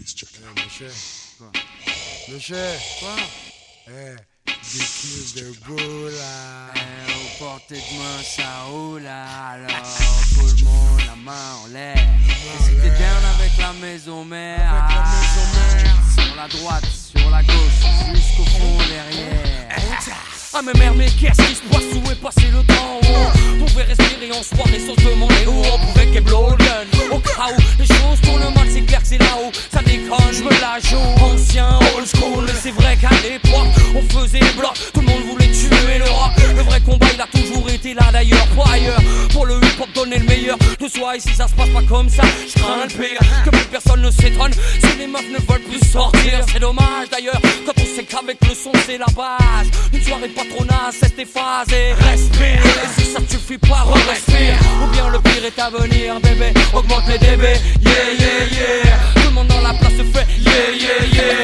Monsieur, quoi? Monsieur, quoi? Des clips de beau là. Aux portées de main, ça roule alors tout le monde la main en l'air. Et si t'es down avec la maison mère, sur la droite, sur la gauche, jusqu'au fond derrière. Ah mais merde, mais qu'est-ce qui se passe? Où est passé le temps? On pouvait respirer en soirée sans se demander où. On pouvait qu'est blow gun. Au cas où les choses tournent mal, c'est clair que c'est là-haut. Ça déconne, je me la joue. Ancien, old school, c'est vrai qu'à l'époque on faisait bloc. Tout le monde voulait tuer le rock. Le vrai combat il a toujours été là d'ailleurs, pas ailleurs. Pour le hip-hop donner le meilleur de soi. Et si ça se passe pas comme ça, je crains le pire. Que plus personne ne s'étonne si les meufs ne veulent plus sortir. C'est dommage d'ailleurs quand on sait qu'avec le son c'est la base. Une soirée patronage, c'est déphasé. Respire, et si ça te suffit pas, respire. Ou bien le pire est à venir, bébé. Augmente les dB, yeah yeah yeah. Tout le monde dans la place se fait yeah yeah yeah.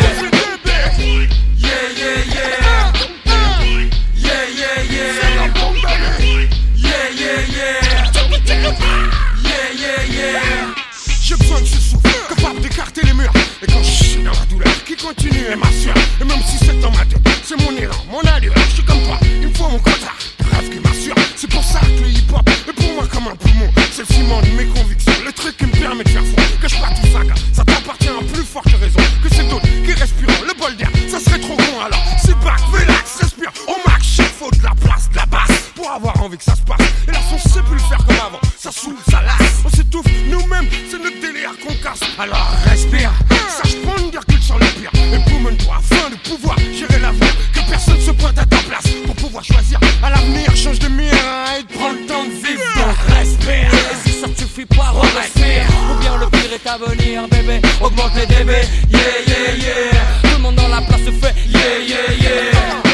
Yeah yeah yeah. Yeah yeah yeah. Yeah yeah yeah. Yeah yeah yeah. J'ai besoin de ce souffle, capable d'écarter les murs. Et quand je suis dans la douleur, qui continue et m'assure. Et même si c'est dans ma tête, c'est mon élan, mon allure. Je suis comme toi, il me faut mon contrat. Rêve qui m'assure, c'est pour ça que le hip-hop est pour moi comme un poumon. C'est le ciment de mes convictions, le truc qui me permet de faire fond. Cache pas tout ça, car ça t'appartient à plus forte raison que c'est d'autres qui respirent le bol d'air. Ça serait trop con alors, sit back, relax, respire. Au max, shit, faut de la place, de la basse pour avoir envie que ça se passe. Et là, on sait plus le faire comme avant, ça saoule, ça lasse. On s'étouffe nous-mêmes, c'est notre délire qu'on casse. Alors respire, sache prendre une virgule sur le pire. Et boumene-toi afin de pouvoir gérer l'avenir. Que personne se pointe à ta place pour pouvoir choisir. À l'avenir, change de mire et prends le temps de vivre. Donc respire, et si ça te suffit pas, respire. Ou bien le pire est à venir, bébé. Augmente les dB, yeah yeah yeah. Tout le monde dans la place se fait yeah yeah yeah.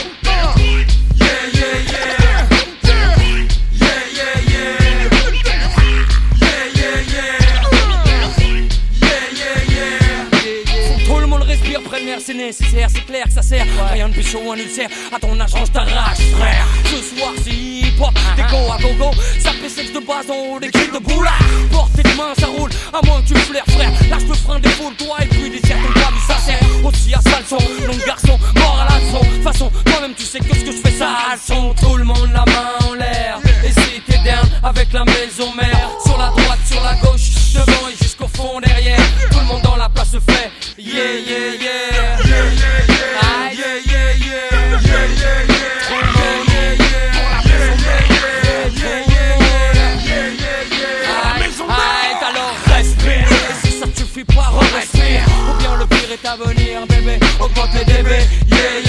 C'est nécessaire, c'est clair que ça sert. Rien de plus chaud, un ulcère. À ton âge, range ta rage, frère. Ce soir, c'est hip-hop, des go à gogo. Ça fait sexe de base en haut, des kills de boula. Portée de main, ça roule, à moins que tu flaires, frère. Lâche le frein, défoule-toi et puis désire ton câble, ça sert. Aussi à sale son, long garçon, mort à la leçon. De toute façon, toi-même, tu sais que ce que je fais, ça son. Tout le monde la main en l'air. Et si t'es down avec la maison mère. Sur la droite, sur la gauche, devant et jusqu'au fond derrière. Tout le monde dans la place se fait yeah yeah yeah. Respire, ou bien le pire est à venir, bébé. Augmente les dB, yeah